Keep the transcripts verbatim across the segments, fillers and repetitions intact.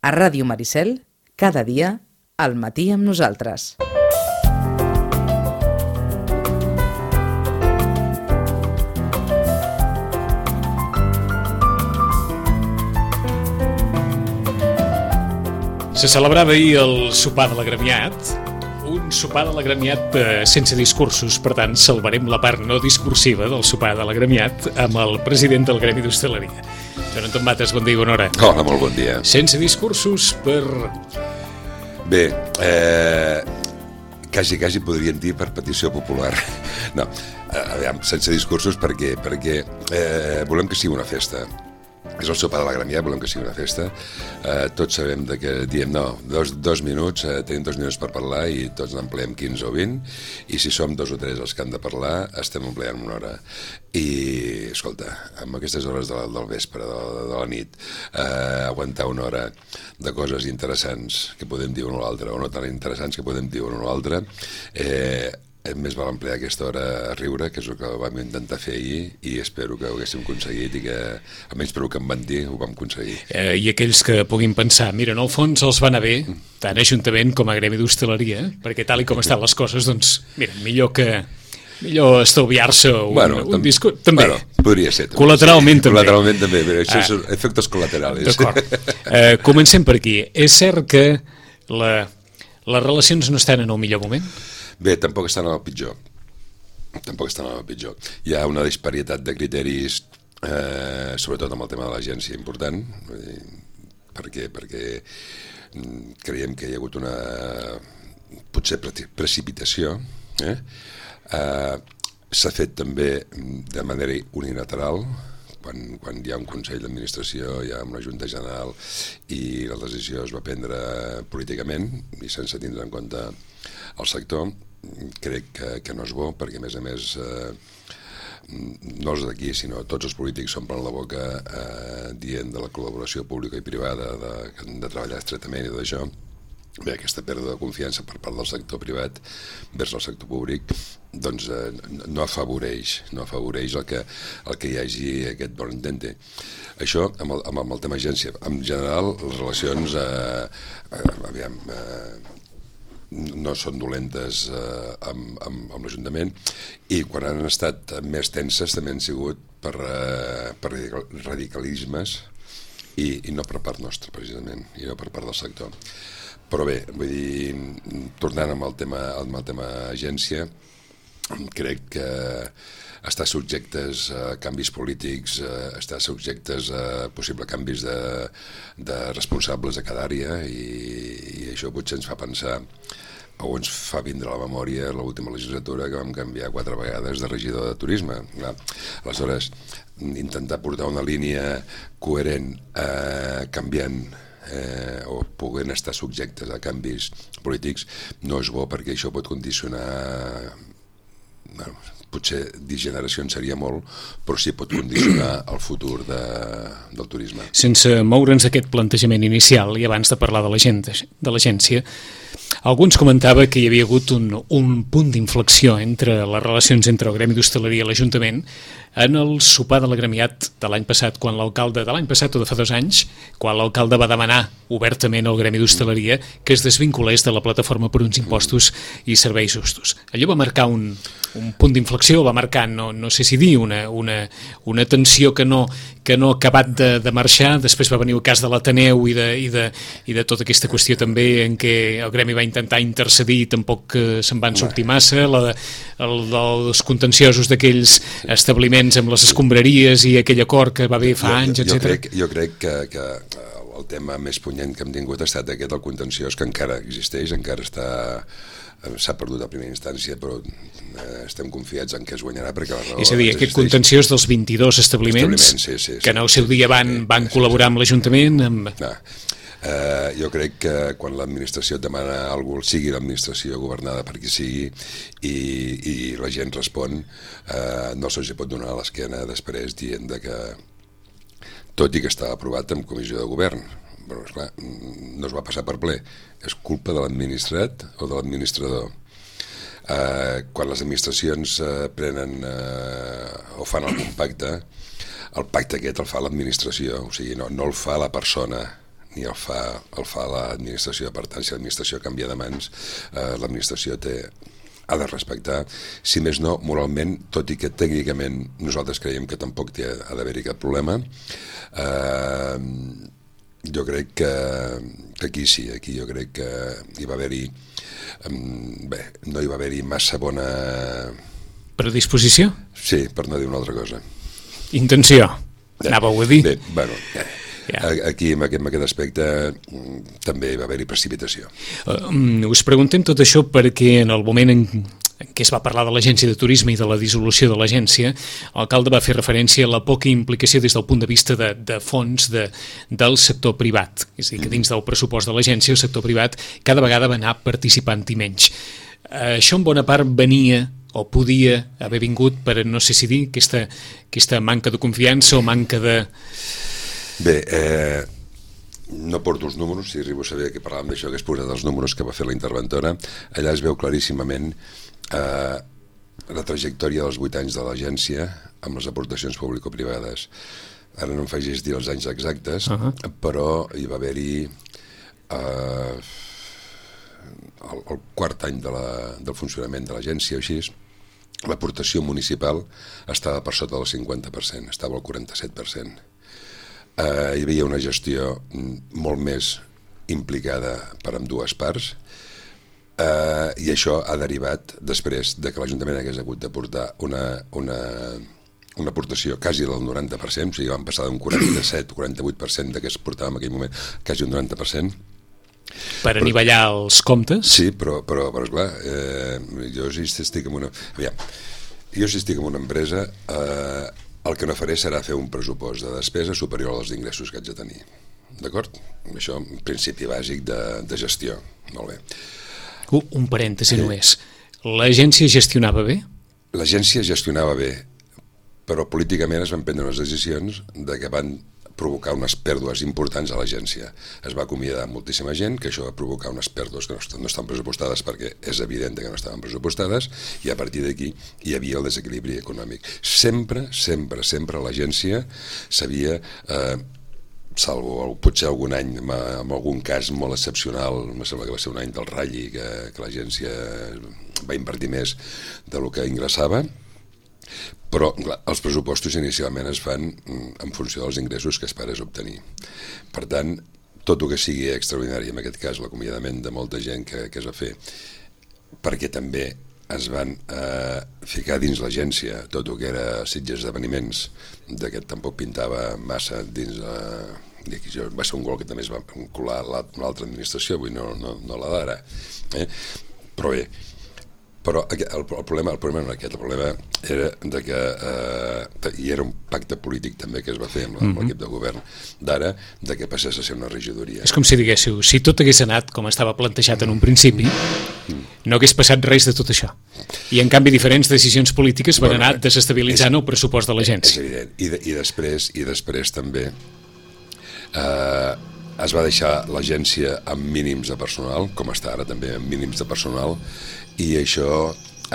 A Ràdio Maricel, cada dia, al matí amb nosaltres. Se celebrava ahir el sopar de l'agremiat, un sopar de l'agremiat eh, sense discursos, per tant salvarem la part no discursiva del sopar de l'agremiat amb el president del Gremi d'Hostaleria. Joan Anton Mates, bon dia i bona hora. Hola, molt bon dia. Sense discursos per... Bé, eh, quasi, quasi podríem dir per petició popular. No, aviam, sense discursos perquè, perquè eh, volem que sigui una festa. És el sopar de l'agremiat, volem que sigui una festa. Eh, tots sabem de que diem, no, dos, dos minuts, eh, tenim dos minuts per parlar i tots n'empleem quinze o vint, i si som dos o tres els que han de parlar, estem empleant una hora. I, escolta, amb aquestes hores de, del vespre, de, de la nit, eh, aguantar una hora de coses interessants que podem dir una o l'altra, o no tan interessants que podem dir una o l'altra, eh, més val emplear aquesta hora a riure, que és el que vam intentar fer ahir, i espero que ho haguéssim aconseguit i que, almenys per el que em van dir, ho vam aconseguir. Eh, I aquells que puguin pensar, mira, en el fons els va anar bé, tant Ajuntament com a Gremi d'Hostaleria, perquè tal i com estan les coses, doncs, mira, millor que... millor estalviar-se un, bueno, un discurs. També. Bueno, podria ser. També. Col·lateralment també. Col·lateralment també, però això ah. són efectes col·laterals. D'acord. Eh, comencem per aquí. És cert que la, les relacions no estan en el millor moment? Bé, tampoc estan en el pitjor. Tampoc estan en el pitjor. Hi ha una disparietat de criteris, eh, sobretot amb el tema de l'agència, important, perquè, perquè creiem que hi ha hagut una, potser, precipitació. Eh? Eh, s'ha fet també de manera unilateral, quan, quan hi ha un Consell d'Administració, hi ha una Junta General i la decisió es va prendre políticament i sense tindre en compte el sector. Crec que, que no és bo, perquè a més a més eh, no els d'aquí, sinó tots els polítics s'omplen la boca eh, dient de la col·laboració pública i privada, de, de treballar estretament i d'això. Bé, aquesta pèrdua de confiança per part del sector privat vers el sector públic doncs eh, no afavoreix no afavoreix el que, el que hi hagi aquest bon entente. Això amb el, amb el tema agència. En general, les relacions eh, eh, aviam, eh, no són dolentes eh, amb, amb, amb l'Ajuntament, i quan han estat més tenses també han sigut per, eh, per radicalismes i, i no per part nostra, precisament, i no per part del sector. Però bé, vull dir, tornant amb el tema, amb el tema agència, crec que està subjectes a canvis polítics, està subjectes a possibles canvis de, de responsables de cada àrea, i, i això potser ens fa pensar o ens fa vindre a la memòria l'última legislatura que vam canviar quatre vegades de regidor de turisme. Aleshores, intentar portar una línia coherent eh, canviant eh, o poguent estar subjectes a canvis polítics no és bo, perquè això pot condicionar, bueno, potser dir generacions seria molt, però sí pot condicionar el futur de, del turisme. Sense moure'ns aquest plantejament inicial i abans de parlar de l'agència, alguns comentava que hi havia hagut un, un punt d'inflexió entre les relacions entre el Gremi d'Hostaleria i l'Ajuntament en el sopar de l'agremiat de l'any passat, quan l'alcalde, de l'any passat o de fa dos anys, quan l'alcalde va demanar obertament al Gremi d'Hostaleria que es desvinculés de la plataforma per uns impostos i serveis justos. Allò va marcar un, un punt d'inflexió, va marcar, no, no sé si dir, una, una, una tensió que no, que no ha acabat de, de marxar. Després va venir el cas de l'Ateneu i de, i, de, i de tota aquesta qüestió també en què el Gremi va intentar intercedir i tampoc eh, se'n van sortir massa, la, el, dels contenciosos d'aquells establiments amb les escombraries i aquell acord que va haver fa jo, anys, jo, etcètera. Jo crec, jo crec que, que el tema més punyent que hem tingut ha estat aquest, el contenciós, que encara existeix, encara està, s'ha perdut a primera instància, però eh, estem confiats en que es guanyarà, perquè la raó... És a dir, aquest contenciós dels vint-i-dos establiments, establiments sí, sí, que en el seu sí, dia van, sí, van sí, col·laborar sí, amb l'Ajuntament... Amb... No. Uh, jo crec que quan l'administració demana alguna cosa, sigui l'administració governada per qui sigui, i, i la gent respon, uh, no se'ls pot donar a l'esquena després dient de que, tot i que estava aprovat en comissió de govern, però esclar, no es va passar per ple, és culpa de l'administrat o de l'administrador. Uh, quan les administracions uh, prenen uh, o fan algun pacte, el pacte aquest el fa l'administració, o sigui, no, no el fa la persona ni el fa, el fa l'administració. Per tant, si l'administració canvia de mans, eh, l'administració té ha de respectar, si més no, moralment, tot i que tècnicament nosaltres creiem que tampoc té, ha d'haver-hi cap problema, eh, jo crec que, que aquí sí, aquí jo crec que hi va haver-hi, bé, no hi va haver-hi massa bona... Predisposició? Sí, per no dir una altra cosa. Intenció, anàveu a dir? Bé, bueno... Eh. Aquí, en aquest, en aquest aspecte, també va haver-hi precipitació. Uh, us preguntem tot això perquè en el moment en, en què es va parlar de l'agència de turisme i de la dissolució de l'agència, l'alcalde va fer referència a la poca implicació des del punt de vista de, de fons de, del sector privat. És a dir, que dins del pressupost de l'agència el sector privat cada vegada va anar participant-hi menys. Uh, això en bona part venia o podia haver vingut per, no sé si dir, aquesta, aquesta manca de confiança o manca de... Bé, eh, no porto els números, si arribo a saber que parlàvem d'això, que es posat els números que va fer la interventora, allà es veu claríssimament eh, la trajectòria dels vuit anys de l'agència amb les aportacions público-privades. Ara no em faig dir els anys exactes, uh-huh. però hi va haver-hi eh, el, el quart any de la, del funcionament de l'agència o així, l'aportació municipal estava per sota del cinquanta per cent, estava al quaranta-set per cent. Uh, hi havia una gestió molt més implicada per ambdues parts uh, i això ha derivat després de que l'Ajuntament hagués hagut d'aportar una, una, una aportació quasi del noranta per cent, o sigui, van passar d'un quaranta-set a quaranta-vuit per cent de que es portava en aquell moment quasi un noranta per cent. Per anivellar els comptes? Sí, però, però, però esclar, eh, jo si estic en una... Aviam, jo si estic en una empresa... Eh, el que no faré serà fer un pressupost de despesa superior als ingressos que haig de tenir. D'acord? Això és un principi bàsic de, de gestió. Molt bé. Uh, un parèntesi eh. només. L'agència gestionava bé? L'agència gestionava bé, però políticament es van prendre unes decisions de que van provocar unes pèrdues importants a l'agència. Es va acomiadar moltíssima gent, que això va provocar unes pèrdues que no, no estan pressupostades perquè és evident que no estaven pressupostades, i a partir d'aquí hi havia el desequilibri econòmic. Sempre, sempre, sempre l'agència s'havia, eh, salvo potser algun any, en algun cas molt excepcional, em sembla que va ser un any del ratlli, que, que l'agència va invertir més del que ingressava, però clar, els pressupostos inicialment es fan en funció dels ingressos que esperes obtenir. Per tant, tot el que sigui extraordinari, en aquest cas l'acomiadament de molta gent que, que es va fer, perquè també es van eh, ficar dins l'agència tot el que era Sitges esdeveniments, d'aquest tampoc pintava massa dins eh, jo, va ser un gol que també es va colar una altra administració, avui no, no, no la d'ara, eh? Però bé, però el, el, problema, el problema no era aquest, el problema era de que eh, hi era un pacte polític també que es va fer amb l'equip mm-hmm. de govern d'ara, de que passés a ser una regidoria. És com si diguéssiu, si tot hagués anat com estava plantejat en un principi, mm. no hagués passat res de tot això. I en canvi diferents decisions polítiques van bueno, anar desestabilitzant és, el pressupost de l'agència. És evident, I, de, i, després, i després també eh, es va deixar l'agència amb mínims de personal, com està ara també amb mínims de personal, i això,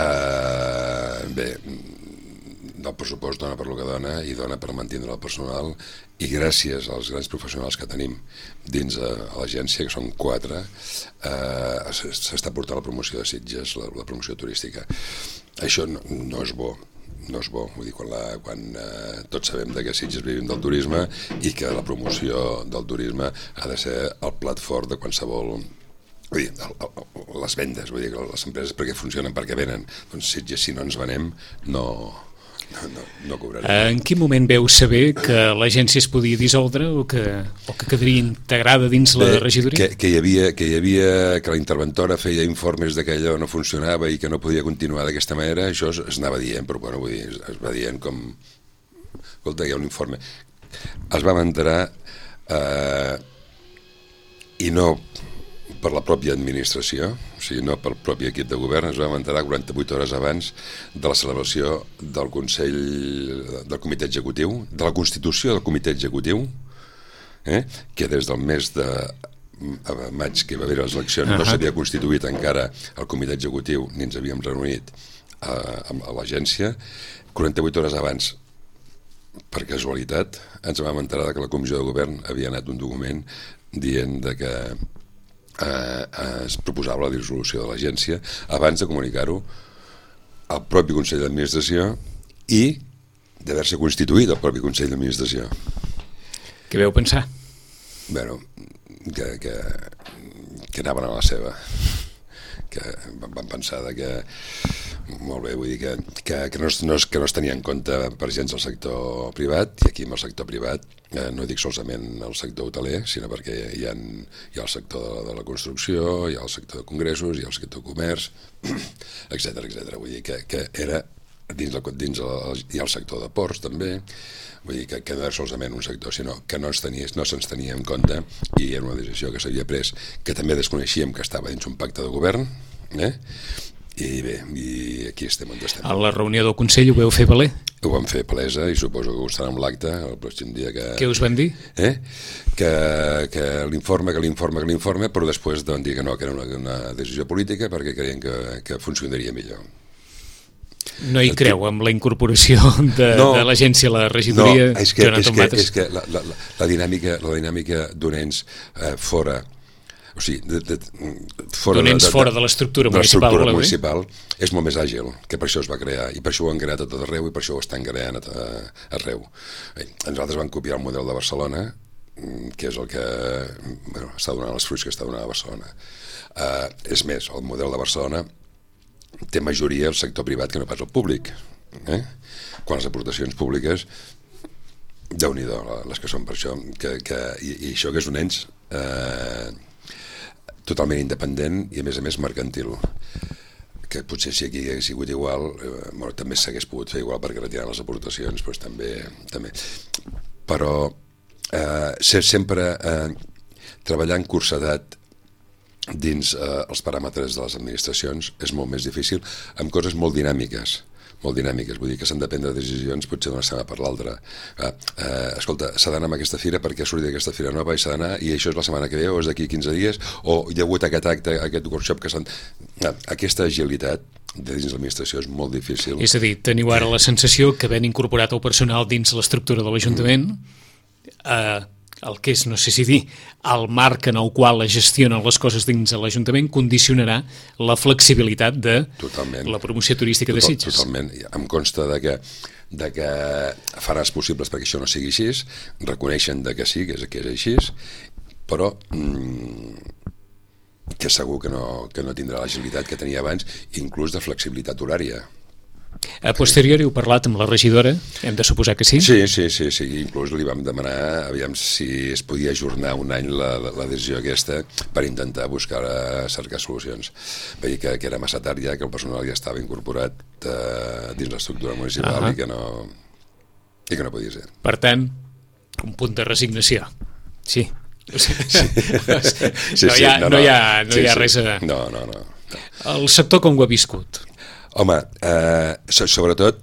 eh, bé, el pressupost dona per lo que dona i dona per mantenir el personal, i gràcies als grans professionals que tenim dins a, a l'agència, que són quatre, eh, s'està portant la promoció de Sitges, la, la promoció turística. Això no, no és bo, no és bo, vull dir, quan, la, quan eh, tots sabem que Sitges vivim del turisme i que la promoció del turisme ha de ser el plat fort de qualsevol... Vull dir, el, el, les vendes, vull dir, les empreses perquè funcionen, perquè venen. Doncs Sitges, si no ens venem, no, no, no, no cobrarem. En quin moment veu saber que l'agència es podia dissoldre o que, o que quedaria integrada dins la regidoria? Que, que, hi havia, que hi havia, que la interventora feia informes de que allò no funcionava i que no podia continuar d'aquesta manera, això es, es anava dient, però bueno, vull dir, es va dient com... Escolta, hi ha un informe. Es vam enterar eh, i no... per la pròpia administració, o sigui, no pel propi equip de govern, ens vam enterar quaranta-vuit hores abans de la celebració del Consell del Comitè Executiu, de la Constitució del Comitè Executiu, eh? que des del mes de maig que va haver les eleccions uh-huh. no s'havia constituït encara el Comitè Executiu, ni ens havíem reunit a, a l'agència. quaranta-vuit hores abans, per casualitat, ens vam enterar que la Comissió de Govern havia anat un document dient de que eh, es proposava la dissolució de l'agència abans de comunicar-ho al propi Consell d'Administració i d'haver-se constituït el propi Consell d'Administració. Què veu pensar? Bueno, que, que, que anaven a la seva, que van pensar de que molt bé, vull dir que, que, que, no es, no es, que no es tenia en compte per gens el sector privat, i aquí amb el sector privat eh, no dic solament el sector hoteler, sinó perquè hi ha, hi ha el sector de la, de la construcció, hi ha el sector de congressos, hi ha el sector comerç, etcètera, etcètera. Vull dir que, que era dins, el, dins el, hi ha el sector de ports també, vull dir que, que no era solament un sector, sinó que no, tenia, no se'ns tenia en compte, i era una decisió que s'havia pres, que també desconeixíem que estava dins un pacte de govern, eh? I bé, i aquí estem on estem. A la reunió del Consell ho veu fer valer? Ho vam fer palesa i suposo que ho estarà amb l'acte el pròxim dia que... Què us van dir? Eh? Que, que l'informe, que l'informe, que l'informe, però després van dir que no, que era una, una decisió política perquè creien que, que funcionaria millor. No hi creu amb la incorporació de, no, de l'agència a la regidoria? No, és que, és que, és que la, la, la dinàmica, la dinàmica d'un ens eh, fora... O sigui, de, de, fora, d'un ens de, de, fora de l'estructura municipal, l'estructura municipal és molt més àgil, que per això es va crear, i per això ho han creat a tot arreu, i per això ho estan creant a, a, arreu. Bé, nosaltres vam copiar el model de Barcelona, que és el que bueno, està donant els fruits que està donant a Barcelona. Uh, és més, el model de Barcelona té majoria el sector privat que no pas el públic. Eh? Quan les aportacions públiques, déu-n'hi-do, les que són per això, que, que, i, i això que és un ens eh, totalment independent i a més a més mercantil, que potser si aquí hagués sigut igual eh, bueno, també s'hagués pogut fer igual perquè retiren les aportacions, doncs també, també. Però eh, ser sempre eh, treballar en cursedat dins eh, els paràmetres de les administracions és molt més difícil, amb coses molt dinàmiques molt dinàmiques, vull dir que s'han de prendre decisions potser d'una setmana per l'altra. Eh, eh, escolta, s'ha d'anar a aquesta fira perquè ha sortit aquesta fira nova i s'ha d'anar, i això és la setmana que ve o és d'aquí quinze dies, o hi ha hagut aquest acte, aquest workshop que s'han... Eh, aquesta agilitat de dins l'administració és molt difícil. És a dir, teniu ara la sensació que havent incorporat el personal dins l'estructura de l'Ajuntament, eh, el que és, no sé si dir, el marc en el qual es gestionen les coses dins de l'Ajuntament condicionarà la flexibilitat de totalment. La promoció turística Total, de Sitges. Totalment. Em consta de que, de que faràs possibles perquè això no sigui així, reconeixen de que sí, que és, que és així, però mmm, que segur que no, que no tindrà l'agilitat que tenia abans, inclús de flexibilitat horària. A posteriori heu parlat amb la regidora, hem de suposar que sí? Sí, sí, sí, sí. Inclús li vam demanar aviam si es podia ajornar un any la, la, la decisió aquesta per intentar buscar, cercar solucions. Veia que, que era massa tard ja, que el personal ja estava incorporat eh, dins l'estructura municipal uh -huh. i, que no, i que no podia ser. Per tant, un punt de resignació. Sí. Sí, sí, no hi ha, no, no hi ha, no sí, hi ha sí. res a... No, no, no. El sector com ho ha viscut? Home, eh, sobretot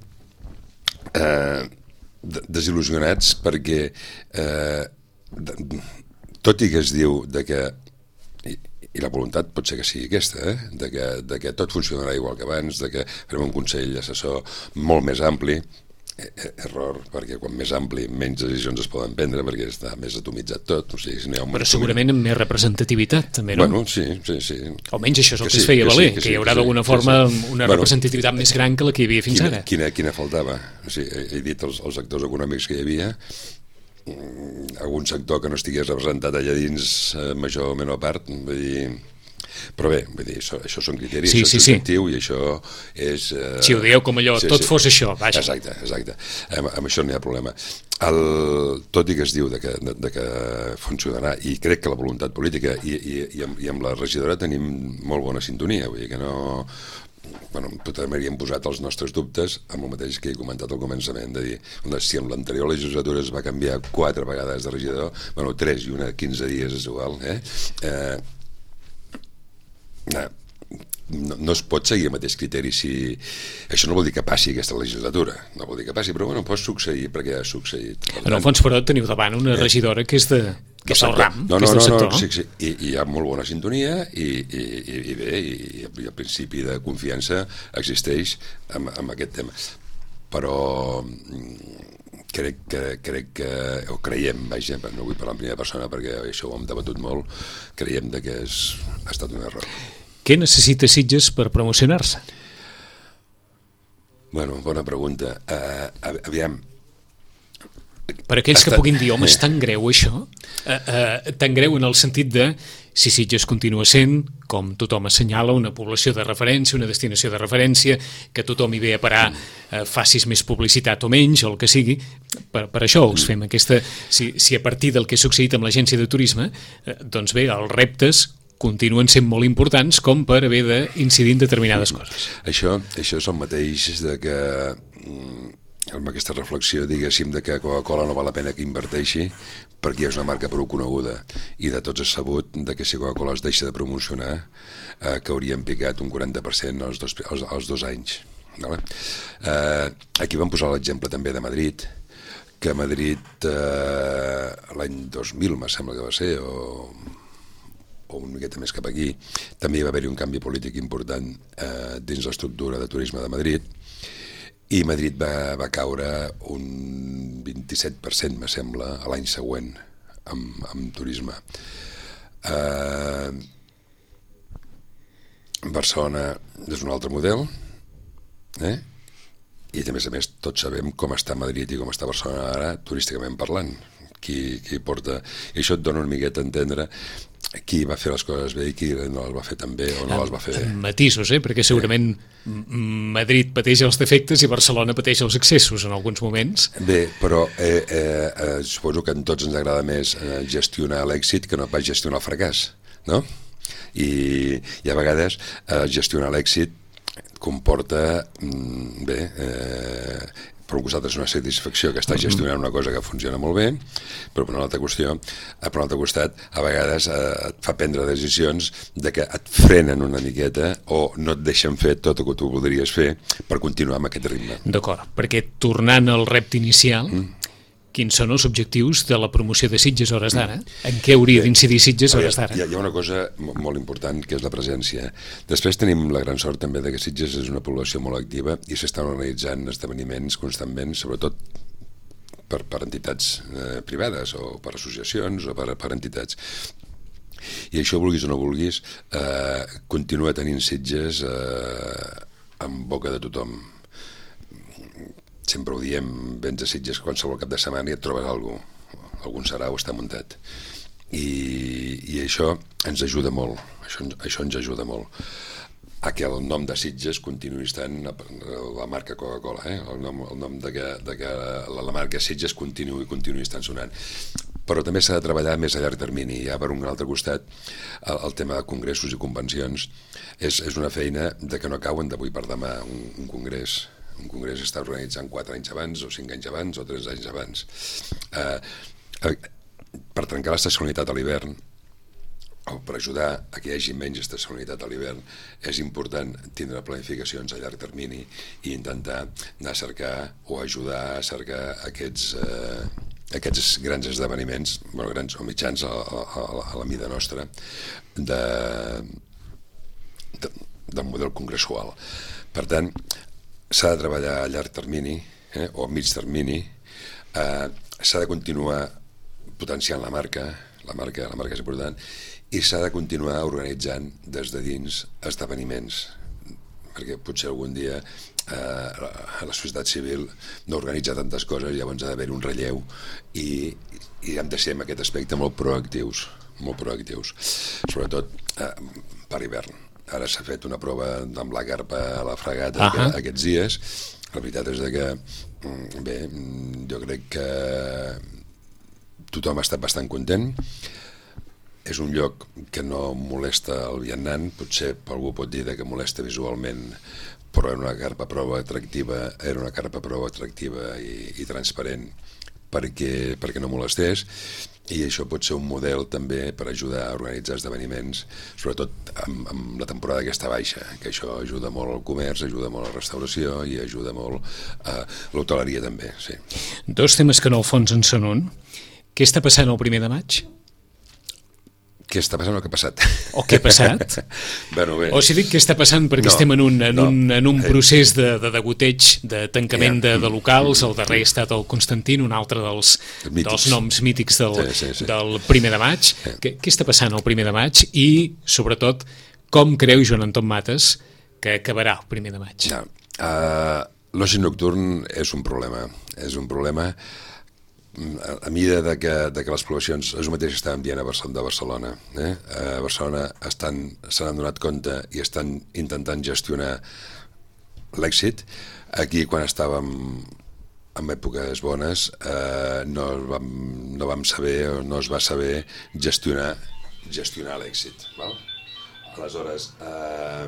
eh, desil·lusionats perquè eh, de, tot i que es diu de que, i, i la voluntat pot ser que sigui aquesta, eh, de, que, de que tot funcionarà igual que abans, de que farem un consell assessor molt més ampli, error, perquè quan més ampli menys decisions es poden prendre perquè està més atomitzat tot, o sigui, si no hi ha un però segurament amb més representativitat també, no? Bueno, sí, sí, sí. Almenys això és el que, que sí, es feia que valer, sí, que, que sí, hi haurà que d'alguna sí, forma sí, sí. una bueno, representativitat més gran que la que hi havia fins quina, ara. Quina, quina faltava? O sigui, he, he dit els, els actors econòmics que hi havia, algun sector que no estigués representat allà dins, eh, major o menor part, vull dir... Però bé, vull dir, això, això són criteris, sí, això sí, és subjectiu sí. i això és... Eh... Si ho dieu com allò, sí, tot sí. fos això, vaja. Exacte, exacte. Amb, amb això no hi ha problema. El, tot i que es diu de que, de, de que funcionarà, i crec que la voluntat política, i, i, i, amb, i amb la regidora tenim molt bona sintonia, vull dir que no... Bueno, també havíem posat els nostres dubtes amb el mateix que he comentat al començament, de dir, si amb l'anterior legislatura es va canviar quatre vegades de regidor, bueno, tres i una quinze dies és igual, eh? eh No, no, no es pot seguir el mateix criteri si... Això no vol dir que passi aquesta legislatura, no vol dir que passi, però bueno, pot succeir perquè ha succeït. En el fons, però, teniu davant una regidora que és de... que és del ram, no, no, que és del sector. No, no, sí, sí. I, i hi ha molt bona sintonia i, i, i, i bé, i, i el principi de confiança existeix amb, amb aquest tema. Però crec que, crec que, o creiem, vaja, no vull parlar en primera persona perquè això ho hem debatut molt, creiem de que és, ha estat un error. Què necessita Sitges per promocionar-se? Bueno, bona pregunta. Uh, aviam, per aquells que puguin dir, home, és tan greu això, uh, uh, tan greu en el sentit de si Sitges continua sent, com tothom assenyala, una població de referència, una destinació de referència, que tothom hi ve a parar, uh, facis més publicitat o menys, o el que sigui, per, per això us fem aquesta... Si, si a partir del que ha succeït amb l'agència de turisme, uh, doncs bé, els reptes continuen sent molt importants com per haver d'incidir en determinades coses. Això, això és el mateix de que... amb aquesta reflexió, diguéssim, de que Coca-Cola no val la pena que inverteixi perquè és una marca prou coneguda i de tots és sabut de que si Coca-Cola es deixa de promocionar eh, que haurien picat un quaranta per cent els dos, els, els dos anys. Vale? Eh, aquí vam posar l'exemple també de Madrid, que Madrid eh, l'any dos mil, me sembla que va ser, o, o una miqueta més cap aquí, també hi va haver-hi un canvi polític important eh, dins l'estructura de turisme de Madrid, i Madrid va, va caure un vint-i-set per cent, me sembla, a l'any següent, amb, amb turisme. Eh, Barcelona és un altre model, eh? I a més a més tots sabem com està Madrid i com està Barcelona ara, turísticament parlant. Qui, qui porta... I això et dona una miqueta a entendre qui va fer les coses bé i qui no les va fer tan bé o no les va fer bé. Matisos, eh? Perquè segurament eh. Madrid pateix els defectes i Barcelona pateix els excessos en alguns moments. Bé, però eh, eh, eh, suposo que a tots ens agrada més eh, gestionar l'èxit que no pas gestionar el fracàs, no? I, i a vegades eh, gestionar l'èxit comporta, mm, bé, eh, per un costat és una satisfacció que està gestionant una cosa que funciona molt bé, però per una altra qüestió, per un altre costat, a vegades eh, et fa prendre decisions de que et frenen una miqueta o no et deixen fer tot el que tu voldries fer per continuar amb aquest ritme. D'acord, perquè tornant al repte inicial, mm. quins són els objectius de la promoció de Sitges a hores d'ara? En què hauria d'incidir Sitges a hores d'ara? Hi ha una cosa molt important, que és la presència. Després tenim la gran sort també de que Sitges és una població molt activa i s'estan organitzant esdeveniments constantment, sobretot per, per entitats eh, privades o per associacions o per, per entitats. I això, vulguis o no vulguis, eh, continua tenint Sitges eh, en boca de tothom. Sempre ho diem, vens a Sitges qualsevol cap de setmana i et trobes alguna cosa, algun sarau està muntat. I, i això ens ajuda molt, això, això ens ajuda molt a que el nom de Sitges continuï estant la marca Coca-Cola, eh? el nom, el nom de que, de que la, la marca Sitges continuï, continuï estant sonant. Però també s'ha de treballar més a llarg termini. Ja per un altre costat, el, el tema de congressos i convencions és, és una feina de que no cauen d'avui per demà un, un congrés. Un congrés està organitzant quatre anys abans, o cinc anys abans, o tres anys abans. Eh, eh, per trencar l'estacionalitat a l'hivern, o per ajudar a que hi hagi menys estacionalitat a l'hivern, és important tindre planificacions a llarg termini i intentar anar a cercar o ajudar a cercar aquests, eh, aquests grans esdeveniments, bueno, grans o mitjans a, a, a la mida nostra, de, de, del model congressual. Per tant, s'ha de treballar a llarg termini eh, o a mig termini, eh, s'ha de continuar potenciant la marca, la marca, la marca és important, i s'ha de continuar organitzant des de dins esdeveniments, perquè potser algun dia eh, la societat civil no organitza tantes coses, llavors ha d'haver un relleu i, i hem de ser en aquest aspecte molt proactius, molt proactius, sobretot eh, per hivern. Ara s'ha fet una prova amb la carpa a la fragata uh -huh. aquests dies. La veritat és que, bé, jo crec que tothom ha estat bastant content. És un lloc que no molesta el vianant, potser algú pot dir que molesta visualment, però era una carpa prou atractiva, era una carpa prou atractiva i, i transparent perquè, perquè no molestés. I això pot ser un model també per ajudar a organitzar esdeveniments, sobretot amb, amb la temporada aquesta baixa, que això ajuda molt al comerç, ajuda molt a la restauració i ajuda molt a l'hoteleria també, sí. Dos temes que en el fons en són un. Què està passant el primer de maig? Què està passant o què ha passat? O què ha passat? Bueno, bé. O si dic què està passant perquè No, estem en un, en no. un, en un Eh. procés de, de degoteig, de tancament de, Ja. de locals. El darrer ha estat el Constantin, un altre dels, Mítics. dels noms mítics del, Sí, sí, sí. del primer de maig. Què, què està passant el primer de maig? I, sobretot, com creu Joan Anton Mates que acabarà el primer de maig? No. Uh, L'oci nocturn és un problema. És un problema a, a mida de que, de que les poblacions, és el mateix que estàvem dient a Barcelona, de Barcelona. Eh? A Barcelona estan, se n'han donat compte i estan intentant gestionar l'èxit. Aquí, quan estàvem en èpoques bones, eh, no, vam, no vam saber o no es va saber gestionar, gestionar l'èxit. Val? Aleshores, eh,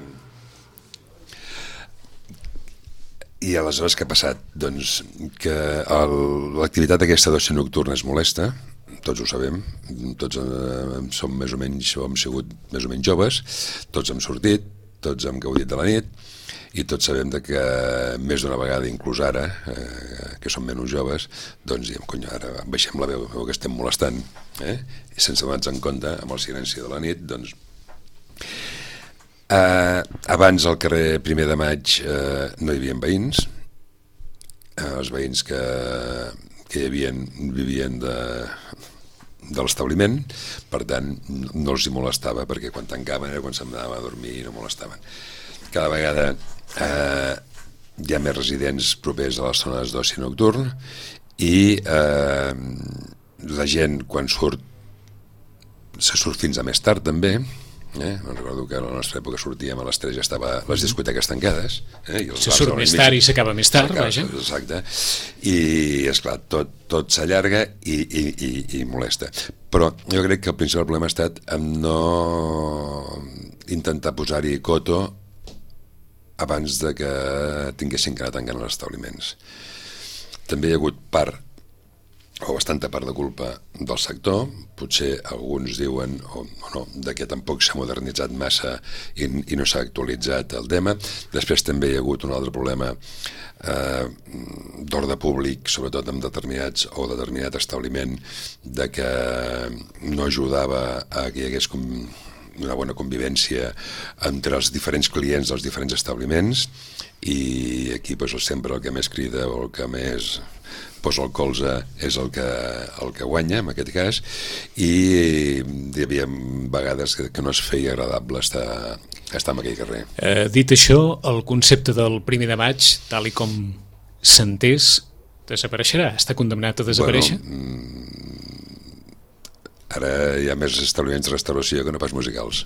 i aleshores què ha passat? Doncs que l'activitat aquesta d'oci nocturn és molesta, tots ho sabem, tots eh, som més o menys, o hem sigut més o menys joves, tots hem sortit, tots hem gaudit de la nit, i tots sabem de que més d'una vegada, inclús ara, eh, que som menys joves, doncs diem, cony, ara baixem la veu, veu que estem molestant, eh? I sense donar-nos en compte, amb el silenci de la nit, doncs... Uh, abans al carrer primer de maig uh, no hi havia veïns, uh, els veïns que, que hi havien vivien de, de l'establiment, per tant no els hi molestava, perquè quan tancaven era quan se'm anava a dormir i no molestaven. Cada vegada uh, hi ha més residents propers a les zones d'oci nocturn i uh, la gent quan surt se surt fins a més tard també. Eh? Recordo que a la nostra època sortíem a les tres, ja estava les discoteques tancades, eh? I els Se bars surt a la més nit tard i s'acaba més tard, s'acaba, vaja. exacte, i esclar, tot, tot s'allarga i, i, i, i molesta, però jo crec que el principal problema ha estat en no intentar posar-hi coto abans de que tinguessin que anar tancant els establiments. També hi ha hagut part o bastanta part de culpa del sector, potser alguns diuen o, o no, de que tampoc s'ha modernitzat massa i, i no s'ha actualitzat el tema. Després també hi ha hagut un altre problema eh, d'ordre públic, sobretot amb determinats o determinat establiment, de que no ajudava a que hi hagués com una bona convivència entre els diferents clients dels diferents establiments, i aquí doncs, sempre el que més crida o el que més posa el colze és el que, el que guanya en aquest cas, i hi havia vegades que, que no es feia agradable estar, estar en aquell carrer. Eh, dit això, el concepte del primer de maig, tal i com s'entés, desapareixerà? Està condemnat a desaparèixer? Bueno, ara hi ha més establiments de restauració que no pas musicals.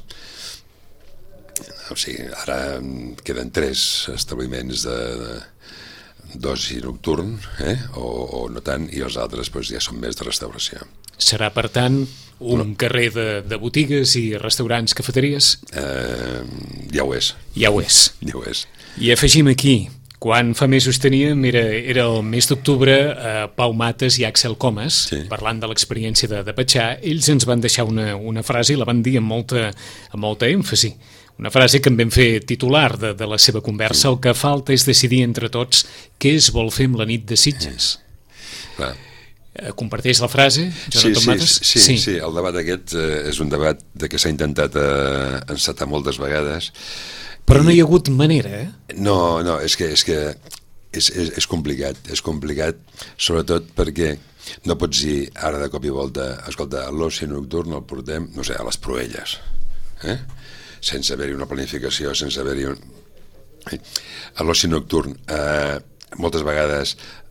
O sigui, ara queden tres establiments de, de d'oci nocturn, eh? o, o no tant, i els altres doncs, ja són més de restauració. Serà, per tant, un no. carrer de, de botigues i restaurants, cafeteries? Eh, ja ho és. Ja ho és. Ja ho és. I afegim aquí, quan fa mesos teníem, era, era el mes d'octubre, eh, Pau Mates i Àxel Comas, Sí. parlant de l'experiència de, de Patxà, ells ens van deixar una, una frase i la van dir amb molta, amb molta èmfasi. Una frase que en vam fer titular de, de la seva conversa. El que falta és decidir entre tots què es vol fer amb la nit de Sitges. Clar. Eh, Comparteix la frase, Joan Sí, Anton sí, Mates? sí, sí, sí, el debat aquest eh, és un debat de que s'ha intentat eh, encetar moltes vegades. Però no hi ha hagut manera, eh? No, no, és que, és que és, és, és complicat, és complicat, sobretot perquè no pots dir ara de cop i volta, escolta, l'oci nocturn el portem, no sé, a les Proelles, eh? Sense haver-hi una planificació, sense haver-hi un... A l'oci nocturn, eh, moltes vegades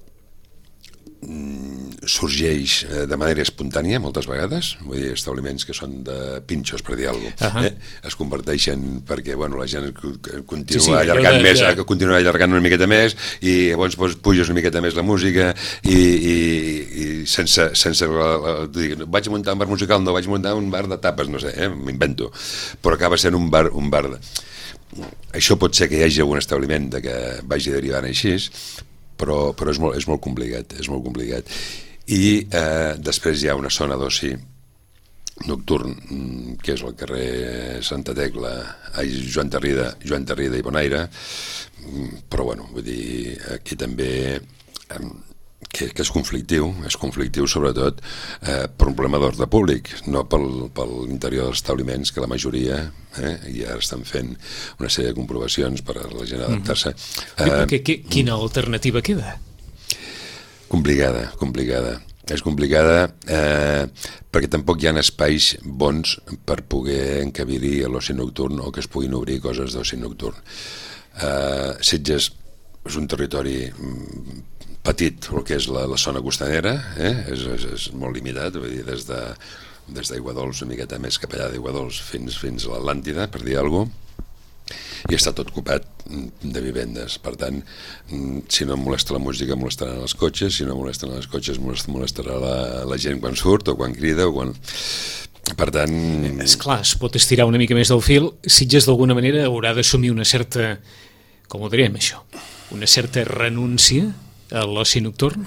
sorgeix de manera espontània, moltes vegades, vull dir, establiments que són de pinxos, per dir alguna cosa, uh-huh. eh? Es converteixen perquè, bueno, la gent continua sí, sí, allargant de, més, de... continua allargant una miqueta més, i llavors pues, puges una miqueta més la música, i, i, i sense, sense la, la, dir, vaig muntar un bar musical, no, vaig muntar un bar de tapes, no sé, eh? M'invento, però acaba sent un bar, un bar de... Això pot ser que hi hagi algun establiment de que vagi derivant així, però, però és, molt, és molt complicat, és molt complicat. I eh, després hi ha una zona d'oci nocturn, que és el carrer Santa Tecla, ai, Joan Tarrida, Joan Tarrida i Bonaire, però bueno, vull dir, aquí també eh, que, que és conflictiu, és conflictiu sobretot eh, per un problema d'ordre públic, no pel, per l'interior dels establiments, que la majoria, eh, ja estan fent una sèrie de comprovacions per a la gent adaptar-se. Mm-hmm. Eh, que, quina alternativa queda? Complicada, complicada. És complicada eh, perquè tampoc hi ha espais bons per poder encabir-hi l'oci nocturn o que es puguin obrir coses d'oci nocturn. Eh, Sitges és un territori petit, el que és la, la zona costanera, eh? és, és, és molt limitat, vull dir, des de des d'Aiguadols, una miqueta més cap allà d'Aiguadols fins, fins a l'Atlàntida, per dir alguna cosa, i està tot ocupat de vivendes. Per tant, si no molesta la música, molestaran els cotxes, si no molesten els cotxes, molestarà la, la gent quan surt o quan crida o quan... Per tant... És clar, es pot estirar una mica més del fil. Sitges d'alguna manera haurà d'assumir una certa, com ho diríem això, una certa renúncia a l'oci nocturn?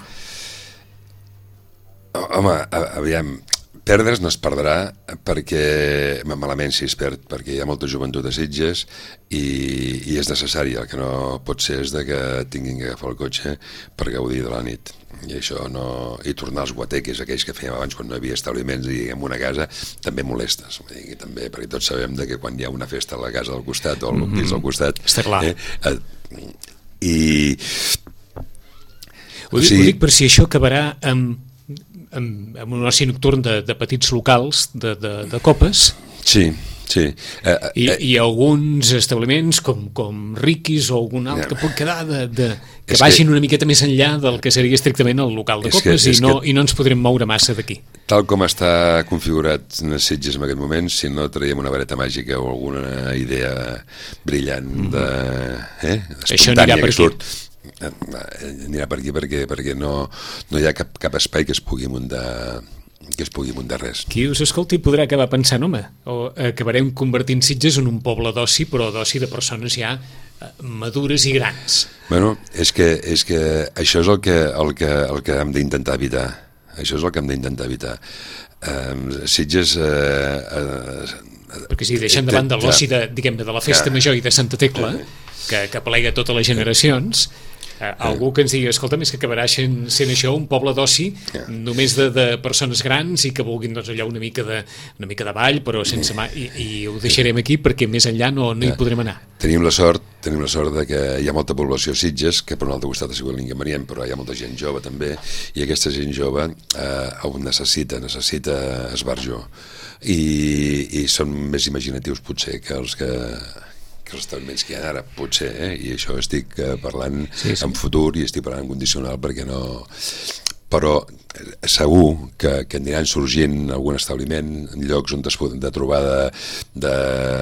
Home, aviam, perdre's no es perdrà perquè, malament si es perd, perquè hi ha molta joventut a Sitges i, i és necessari. El que no pot ser és de que tinguin que agafar el cotxe per gaudir de la nit. I això no... I tornar als guateques, aquells que fèiem abans quan no hi havia establiments i en una casa, també molestes. I també, perquè tots sabem de que quan hi ha una festa a la casa del costat o al mm-hmm. pis del costat... Està clar. Eh, eh, I... Ho dic, sí. ho dic per si això acabarà amb, amb, amb un oci nocturn de, de petits locals, de, de, de copes. Sí, sí. Eh, I, eh, I alguns establiments com, com Riquis o algun altre eh, que pot quedar de, de, que vagin que, una miqueta més enllà del que seria estrictament el local de copes que, i, no, que, i no ens podrem moure massa d'aquí. Tal com està configurat Sitges en aquest moment, si no traiem una vareta màgica o alguna idea brillant de, eh, això anirà per aquí. Surt, anirà per aquí perquè, perquè no, no hi ha cap, cap espai que es pugui muntar que es pugui muntar res. Qui us escolti podrà acabar pensant, home, o acabarem convertint Sitges en un poble d'oci, però d'oci de persones ja madures i grans. Bueno, és que, és que això és el que, el que, el que hem d'intentar evitar. Això és el que hem d'intentar evitar. Uh, Sitges... Uh, uh, perquè si deixem de banda l'oci de, diguem-ne, de la festa major i de Santa Tecla, que, que aplega totes les generacions, eh, algú que ens digui, escolta, és que acabarà sent, sent això un poble d'oci només de, de persones grans i que vulguin doncs, allò una mica de, una mica de ball, però sense mà, i, i ho deixarem aquí perquè més enllà no, no hi podrem anar. Tenim la sort tenim la sort de que hi ha molta població a Sitges, que per un altre costat ha sigut l'inconvenient, però hi ha molta gent jove també, i aquesta gent jove eh, ho necessita, necessita esbarjo, i, i són més imaginatius potser que els que que els establiments que hi ha ara, potser, eh? I això estic eh, parlant sí, sí. en futur i estic parlant en condicional perquè no... Però segur que, que aniran sorgint algun establiment en llocs on es poden de trobar de, de...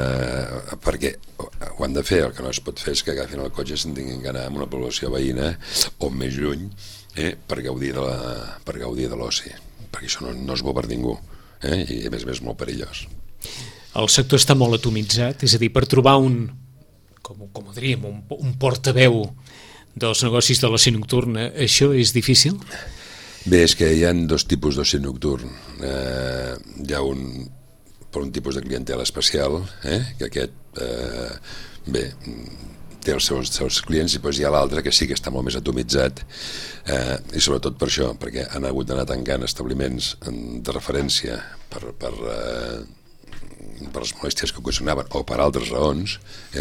perquè ho han de fer, el que no es pot fer és que agafin el cotxe se'n tinguin que anar amb una població veïna o més lluny eh? per gaudir de la, per gaudir de l'oci, perquè això no, no és bo per ningú, eh? I a més a més molt perillós. El sector està molt atomitzat, és a dir, per trobar un, com, com ho diríem, un, un portaveu dels negocis de l'oci nocturn, això és difícil? Bé, és que hi ha dos tipus d'oci nocturn. Eh, hi ha un, per un tipus de clientela especial, eh, que aquest, eh, bé, té els seus, seus clients, i doncs hi ha l'altre que sí que està molt més atomitzat, eh, i sobretot per això, perquè han hagut d'anar tancant establiments de referència per... per eh, per les molèsties que ocasionaven o per altres raons, eh?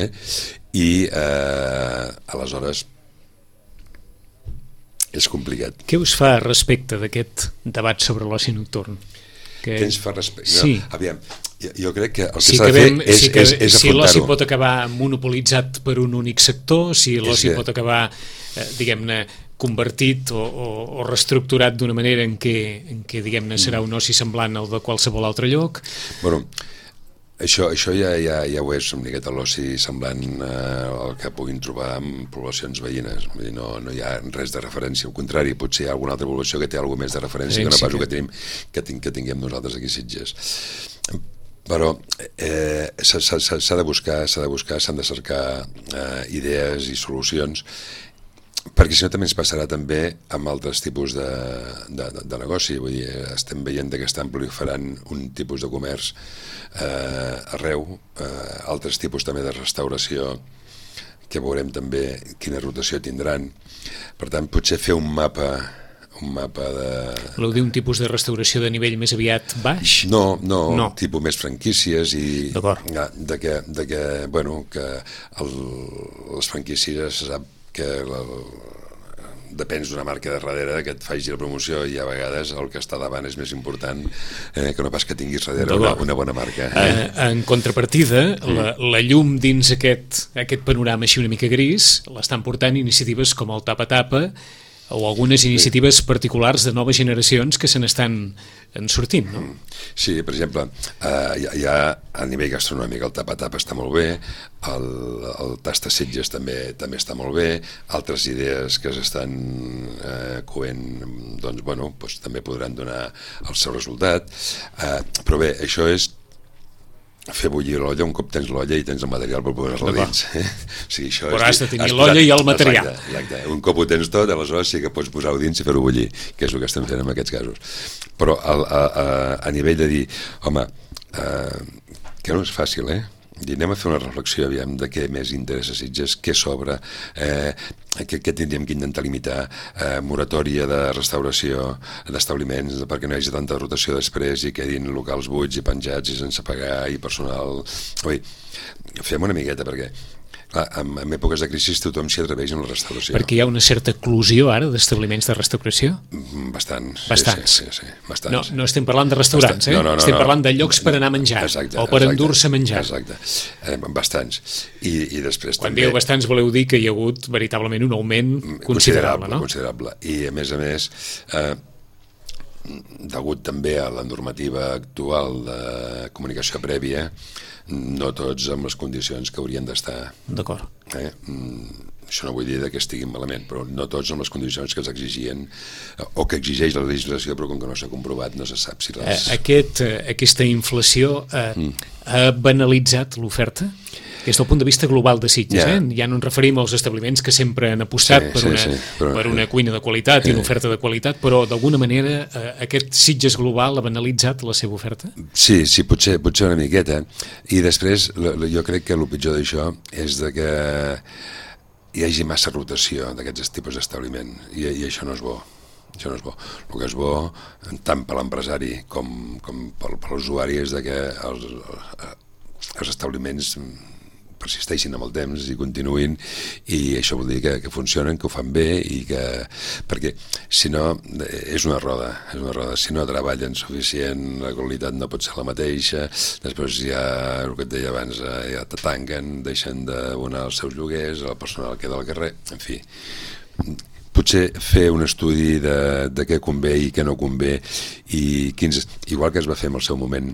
I eh, aleshores és complicat. Què us fa respecte d'aquest debat sobre l'oci nocturn? Que... Què ens fa respecte? Sí. No, aviam, jo, jo crec que el que si s'ha de fer és, si que, és, és si l'oci afrontar-ho. pot acabar monopolitzat per un únic sector, si l'oci que... pot acabar, eh, diguem-ne, convertit o, o, o reestructurat d'una manera en què, en què diguem-ne, serà un oci semblant al de qualsevol altre lloc. Bueno, Això, això ja, ja, ja ho és una miqueta l'oci semblant eh, al que puguin trobar en poblacions veïnes. Vull dir, no, no hi ha res de referència, al contrari, potser hi ha alguna altra població que té alguna més de referència sí, que no pas sí, que, tenim, que, tinc, que tinguem nosaltres aquí a Sitges. Però eh, s'ha de buscar, s'ha de buscar, s'han de cercar eh, idees i solucions, perquè si no també ens passarà també amb altres tipus de, de, de, de negoci. Vull dir, estem veient que estan proliferant un tipus de comerç eh, arreu, eh, altres tipus també de restauració que veurem també quina rotació tindran. Per tant, potser fer un mapa un mapa de... Voleu dir un tipus de restauració de nivell més aviat baix? No, no, no. tipus més franquícies i D'acord. de que, de que, bueno, que el, les franquícies se sap que la, depens d'una marca de darrere que et faci la promoció i a vegades el que està davant és més important eh, que no pas que tinguis darrere una, una bona marca. Eh? Eh, en contrapartida, mm. la, la llum dins aquest, aquest panorama així una mica gris l'estan portant iniciatives com el Tapa-Tapa o algunes iniciatives particulars de noves generacions que se n'estan en sortint, no? Sí, per exemple, eh, hi, hi ha a nivell gastronòmic el Tapa-Tapa està molt bé, el, el Tasta Sitges també també està molt bé, altres idees que s'estan eh, coent, doncs, bueno, doncs, també podran donar el seu resultat, eh, però bé, això és fer bullir l'olla, un cop tens l'olla i tens el material per posar-la dins. Eh? O sigui, això però és, has de tenir l'olla i el material. Exacte, exacte. Un cop ho tens tot, aleshores sí que pots posar-ho dins i fer-ho bullir, que és el que estem fent en aquests casos. Però a, a, a, a nivell de dir, home, eh, que no és fàcil, eh? I anem a fer una reflexió, aviam, de què més interessa Sitges, què sobra, eh, què, què tindríem que intentar limitar, eh, moratòria de restauració d'establiments perquè no hi hagi tanta rotació després i quedin locals buits i penjats i sense pagar i personal... Ui, fem una miqueta perquè... Clar, en, en èpoques de crisi tothom s'hi atreveix en la restauració. Perquè hi ha una certa eclosió ara d'establiments de restauració? Bastants. Bastants. Sí, sí, sí, bastants. No, no estem parlant de restaurants, Bastant. eh? No, no, no, estem no. parlant de llocs per anar a menjar, exacte, o per exacte, endur-se a menjar. Exacte, eh, bastants. I, i després Quan també... dieu bastants voleu dir que hi ha hagut veritablement un augment considerable, no? Considerable. I a més a més... Eh, degut també a la normativa actual de comunicació prèvia, no tots amb les condicions que haurien d'estar. D'acord. Eh? Això no vull dir que estiguin malament, però no tots amb les condicions que s'exigien o que exigeix la legislació, però com que no s'ha comprovat no se sap si les... Aquest, aquesta inflació eh, mm. ha banalitzat l'oferta? Des del punt de vista global de Sitges, yeah. eh? Ja no ens referim als establiments que sempre han apostat sí, per, sí, una, sí, però, per una cuina de qualitat eh, i una oferta de qualitat, però d'alguna manera eh, aquest Sitges global ha banalitzat la seva oferta? Sí, sí, potser, potser una miqueta. I després jo crec que el pitjor d'això és de que hi hagi massa rotació d'aquests tipus d'establiment i, i això no és bo. Això no és bo. El que és bo, tant per l'empresari com, com per, per l'usuari, és de que els, els establiments persisteixin amb el temps i continuïn, i això vol dir que, que funcionen, que ho fan bé, i que... perquè si no és una roda, és una roda. Si no treballen suficient, la qualitat no pot ser la mateixa, després ja, el que et deia abans, ja te tanquen, deixen d'abonar els seus lloguers, el personal queda al carrer, en fi. Potser fer un estudi de, de què convé i què no convé, i quins, igual que es va fer en el seu moment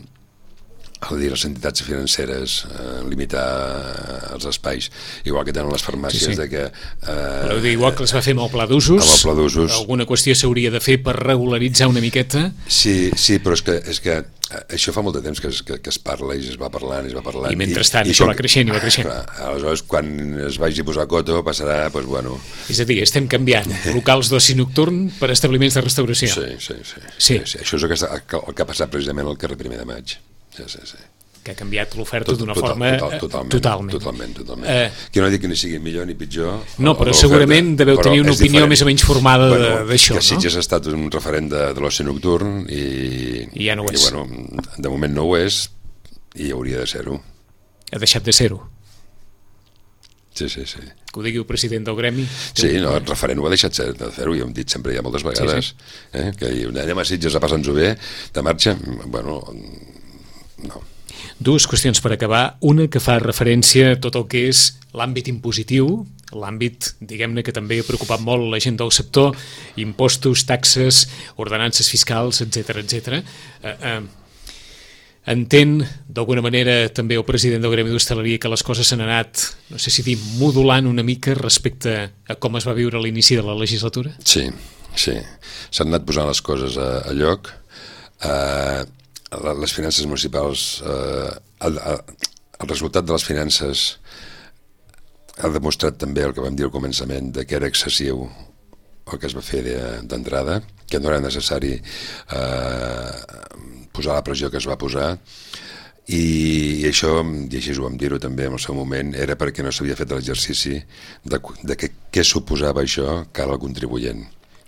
a dir, les entitats financeres, eh, limitar els espais, igual que tenen les farmàcies, sí, sí. de que... Eh, Voleu dir, igual que es va fer amb el pla d'usos, amb el pla d'usos, alguna qüestió s'hauria de fer per regularitzar una miqueta? Sí, sí, però és que, és que això fa molt de temps que es, que, que es parla i es va parlant i es va parlant. I mentrestant i, això i va creixent i va creixent. Clar, aleshores, quan es vagi a posar coto, passarà, doncs, bueno... És a dir, estem canviant locals d'oci nocturn per establiments de restauració. Sí, sí, sí. sí. sí. sí, sí. Això és el que, el que ha passat precisament al carrer Primer de Maig. Sí, sí, sí. Que ha canviat l'oferta d'una total, forma total, totalment, totalment. totalment, totalment. Eh, que no dic que ni sigui millor ni pitjor. No, però segurament deveu tenir una opinió diferent. Més o menys formada bueno, d'això, no? Que Sitges ha estat un referent de, de l'oci nocturn i, I ja no ho és. I, bueno, de moment no ho és i hauria de ser-ho. Ha deixat de ser-ho. Sí, sí, sí. Que ho digui el president del gremi. Sí, no, el referent ho ha deixat de fer-ho, i ho hem dit sempre ja moltes vegades, sí, sí. Eh, que anem a Sitges a passar-nos-ho bé, de marxa, bueno, no. Dues qüestions per acabar. Una que fa referència a tot el que és l'àmbit impositiu, l'àmbit, diguem-ne, que també ha preocupat molt la gent del sector, impostos, taxes, ordenances fiscals, etcètera, etcètera. Eh, eh, entén, d'alguna manera, també el president del Gremi d'Hostaleria que les coses s'han anat, no sé si dir, modulant una mica respecte a com es va viure a l'inici de la legislatura? Sí, sí. S'han anat posant les coses a, a lloc. Eh... Les finances municipals, eh, el, el resultat de les finances ha demostrat també el que vam dir al començament, de que era excessiu el que es va fer d'entrada, que no era necessari eh, posar la pressió que es va posar, i, i això, i així ho vam dir-ho també en el seu moment, era perquè no s'havia fet l'exercici de, de que, què suposava això cara al contribuent.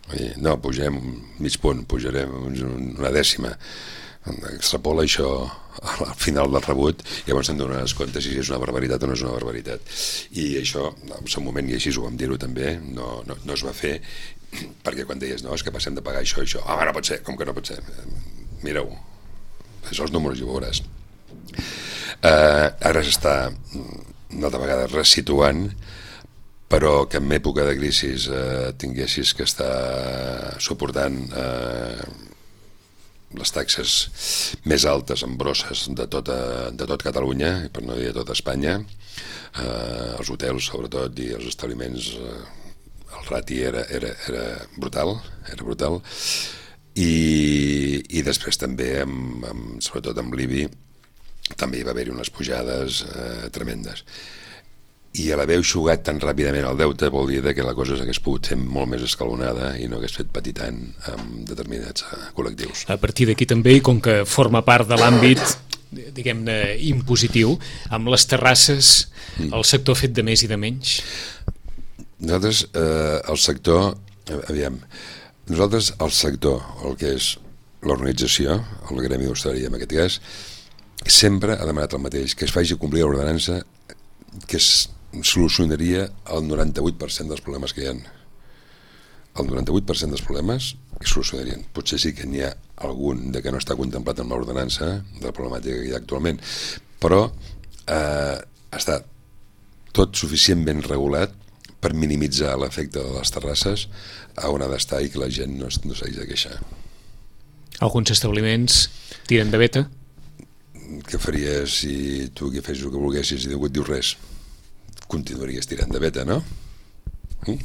No, pugem mig punt, pujarem una dècima. Extrapola això al final del rebut i llavors te'n dones compte si és una barbaritat o no és una barbaritat. I això, en el moment, i així ho vam dir-ho també, no, no, no es va fer, perquè quan deies, no, és que passem de pagar això i això, ah, no pot ser, com que no pot ser? Mireu, això els números i ho veuràs. Uh, ara s'està una altra vegada resituant, però que en època de crisi uh, tinguessis que estar suportant uh, les taxes més altes en brosses de, tota, de tot Catalunya, per no dir de tota Espanya, eh, els hotels sobretot i els establiments, eh, el rati era, era, era brutal, era brutal, i, i després també, amb, amb, sobretot amb l'I B I, també hi va haver-hi unes pujades eh, tremendes. I a l'haver eixugat tan ràpidament el deute vol dir que la cosa s'hagués pogut fer molt més escalonada i no hagués fet petitant amb determinats col·lectius. A partir d'aquí també, com que forma part de l'àmbit, diguem-ne, impositiu, amb les terrasses, mm. el sector ha fet de més i de menys? Nosaltres, eh, el sector, aviam, nosaltres el sector, el que és l'organització, el gremi d'hostaleria en aquest cas, sempre ha demanat el mateix, que es faci complir l'ordenança que es solucionaria el noranta-vuit per cent dels problemes que hi ha. El noranta-vuit per cent dels problemes es solucionarien. Potser sí que n'hi ha algun de que no està contemplat en l'ordenança de la problemàtica que hi ha actualment, però eh, està tot suficientment regulat per minimitzar l'efecte de les terrasses a on ha d'estar i que la gent no, no s'hagi de queixar. Alguns establiments tiren de veta? Què faries si tu que fes el que volguessis i ningú et diu res? Continuaries tirant de veta, no? Mm?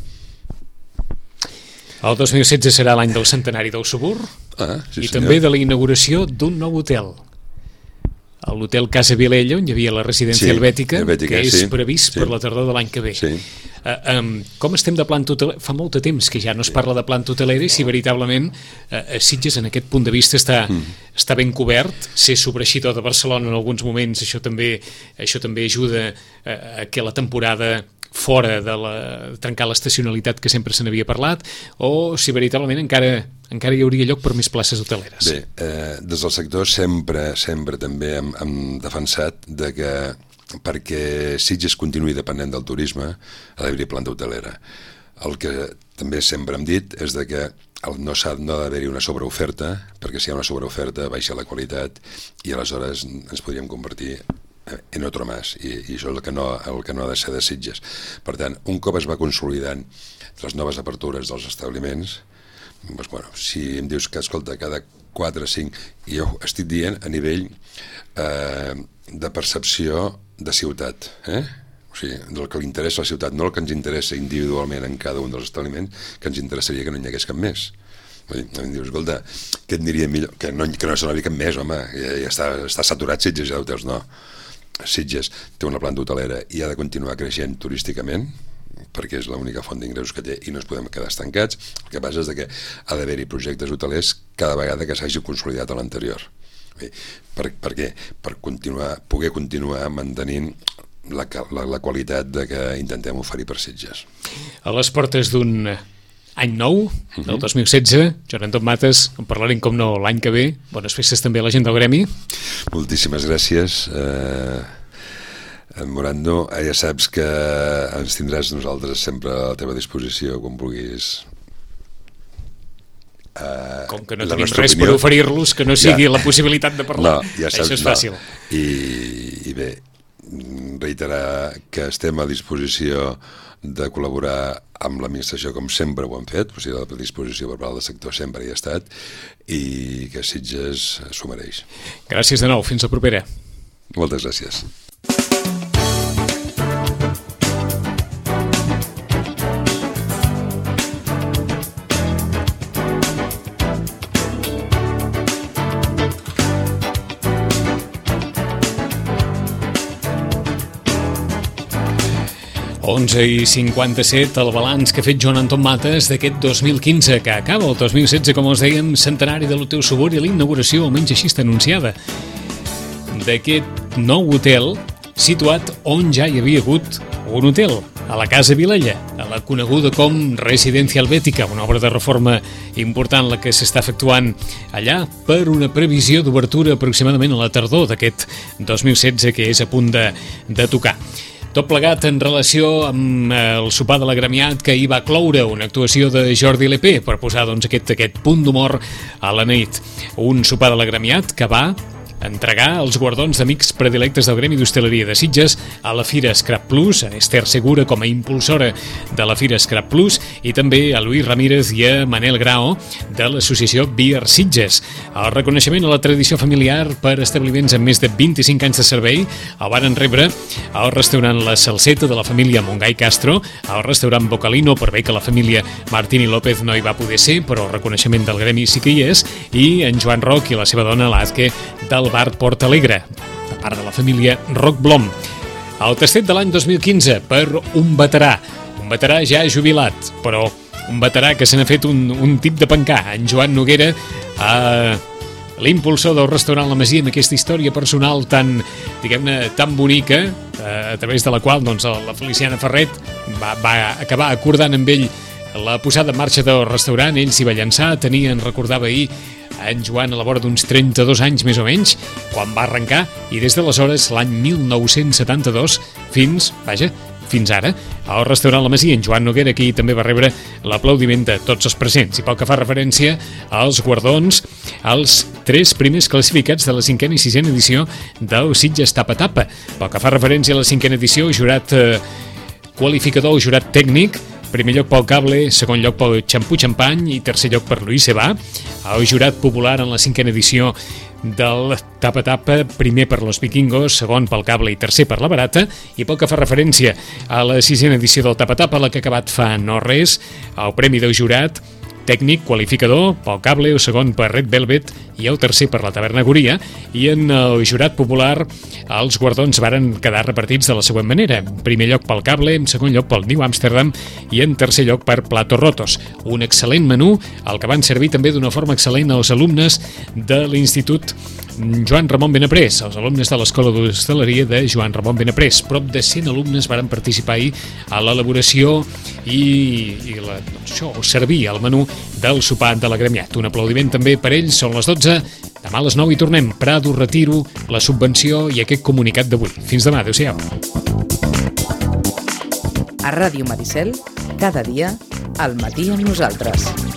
El dos mil setze serà l'any del centenari del Subur, ah, sí, i senyor. també de la inauguració d'un nou hotel, l'hotel Casa Vilella, on hi havia la residència sí, helvètica, helvètica, que és sí, previst sí. per la tardor de l'any que ve. Sí. Uh, um, com estem de planta hotelera? Fa molt de temps que ja no es parla de planta hotelera i si veritablement uh, Sitges en aquest punt de vista està, mm. està ben cobert. Ser sobreeixidor de Barcelona en alguns moments, això també, això també ajuda uh, a que la temporada fora de, la, de trencar l'estacionalitat que sempre se n'havia parlat, o si veritablement encara, encara hi hauria lloc per més places hoteleres. Bé, eh, des del sector sempre, sempre també hem, hem defensat de que perquè Sitges continuï depenent del turisme ha d'haver-hi planta hotelera. El que també sempre hem dit és de que no s'ha no d'haver-hi una sobreoferta, perquè si hi ha una sobreoferta baixa la qualitat i aleshores ens podríem convertir en otro más, i, i això és el que, no, el que no ha de ser de Sitges. Per tant, un cop es va consolidant les noves apertures dels establiments, doncs, bueno, si em dius que, escolta, cada quatre o cinc, i jo estic dient a nivell eh, de percepció de ciutat, eh? O sigui, del que li interessa a la ciutat, no el que ens interessa individualment en cada un dels establiments, que ens interessaria que no hi hagués cap més. Em dius, escolta, què et aniria millor? Que no, que no se n'hi cap més, home, ja, ja està, està saturat Sitges, ja d'hotels, no. Sitges té una planta hotelera i ha de continuar creixent turísticament, perquè és l'única font d'ingressos que té i no ens podem quedar estancats. El que passa és que ha d'haver-hi projectes hotelers cada vegada que s'hagi consolidat a l'anterior. Per, per què? Per continuar, poder continuar mantenint la, la, la qualitat de que intentem oferir per Sitges. A les portes d'un any nou, del dos mil setze, Joan Anton Mates, en parlarem com no l'any que ve. Bones festes també a la gent del gremi. Moltíssimes gràcies. Eh, en Morando, eh, ja saps que ens tindràs nosaltres sempre a la teva disposició quan vulguis. Uh, Com que no tenim res opinió per oferir-los que no sigui ja. La possibilitat de parlar. No, ja saps, això és fàcil. No. I, I bé, reiterar que estem a disposició de col·laborar amb l'administració com sempre ho hem fet, o sigui, la predisposició verbal del sector sempre hi ha estat i que Sitges s'ho mereix. Gràcies de nou, fins la propera. Moltes gràcies. onze i cinquanta-set, el balanç que ha fet Joan Anton Mates d'aquest dos mil quinze, que acaba el dos mil setze, com us dèiem, centenari de l'Hotel Subur i la inauguració, almenys així està anunciada, d'aquest nou hotel situat on ja hi havia hagut un hotel, a la Casa Vilella, a la coneguda com Residencia Helvética, una obra de reforma important la que s'està efectuant allà per una previsió d'obertura aproximadament a la tardor d'aquest dos mil setze que és a punt de, de tocar. Tot plegat en relació amb el sopar de l'agremiat que hi va cloure una actuació de Jordi Lepé per posar doncs, aquest, aquest punt d'humor a la nit. Un sopar de l'agremiat que va entregar els guardons d'amics predilectes del Gremi d'Hostaleria de Sitges a la Fira Scrap Plus, a Esther Segura com a impulsora de la Fira Scrap Plus i també a Luis Ramírez i a Manel Grao de l'associació Beer Sitges. El reconeixement a la tradició familiar per establiments amb més de vint-i-cinc anys de servei el van rebre al restaurant La Salseta de la família Montgai Castro, al restaurant Bocalino, per bé que la família Martini López no hi va poder ser, però el reconeixement del Gremi sí que hi és, i en Joan Roc i la seva dona l'Azque del bar Port Alegre, a part de la família Roc Blom. El tastet de l'any dos mil quinze per un veterà, un veterà ja jubilat, però un veterà que se n'ha fet un, un tip de pencar, en Joan Noguera, eh, l'impulsor del restaurant La Masia, amb aquesta història personal tan, diguem-ne, tan bonica, eh, a través de la qual doncs, la Feliciana Ferret va, va acabar acordant amb ell la posada en marxa del restaurant. Ell s'hi va llançar, tenien, recordava ahir, en Joan a la vora d'uns trenta-dos anys més o menys, quan va arrencar, i des d'aleshores, l'any mil nou-cents setanta-dos, fins, vaja, fins ara, al restaurant La Masia, en Joan Noguera, aquí també va rebre l'aplaudiment de tots els presents. I pel que fa referència als guardons, als tres primers classificats de la cinquena i sisena edició del Sitges Tapa Tapa. Pel que fa referència a la cinquena edició, jurat eh, qualificador o jurat tècnic, primer lloc pel Cable, segon lloc pel Xampú Xampany i tercer lloc per Luis Sebà. El jurat popular en la cinquena edició del Tapa Tapa, primer per Los Vikingos, segon pel Cable i tercer per La Barata. I pel que fa referència a la sisena edició del Tapa Tapa, la que ha acabat fa no res, el premi del jurat tècnic qualificador pel Cable, el segon per Red Velvet i el tercer per la Taverna Goria. I en el jurat popular els guardons varen quedar repartits de la següent manera: en primer lloc pel Cable, en segon lloc pel New Amsterdam i en tercer lloc per Platos Rotos. Un excel·lent menú, el que van servir també d'una forma excel·lent als alumnes de l'Institut Joan Ramon Benaprés, els alumnes de l'Escola d'Hostaleria de Joan Ramon Benaprés. Prop de cent alumnes varen participar ahir a l'elaboració i, i la, doncs això, servir el menú del sopar de l'agremiat. Un aplaudiment també per ells. Són les dotze, demà a les nou hi tornem. Prado, retiro la subvenció i aquest comunicat d'avui. Fins demà, adéu-siau. A Ràdio Maricel, cada dia, al matí amb nosaltres.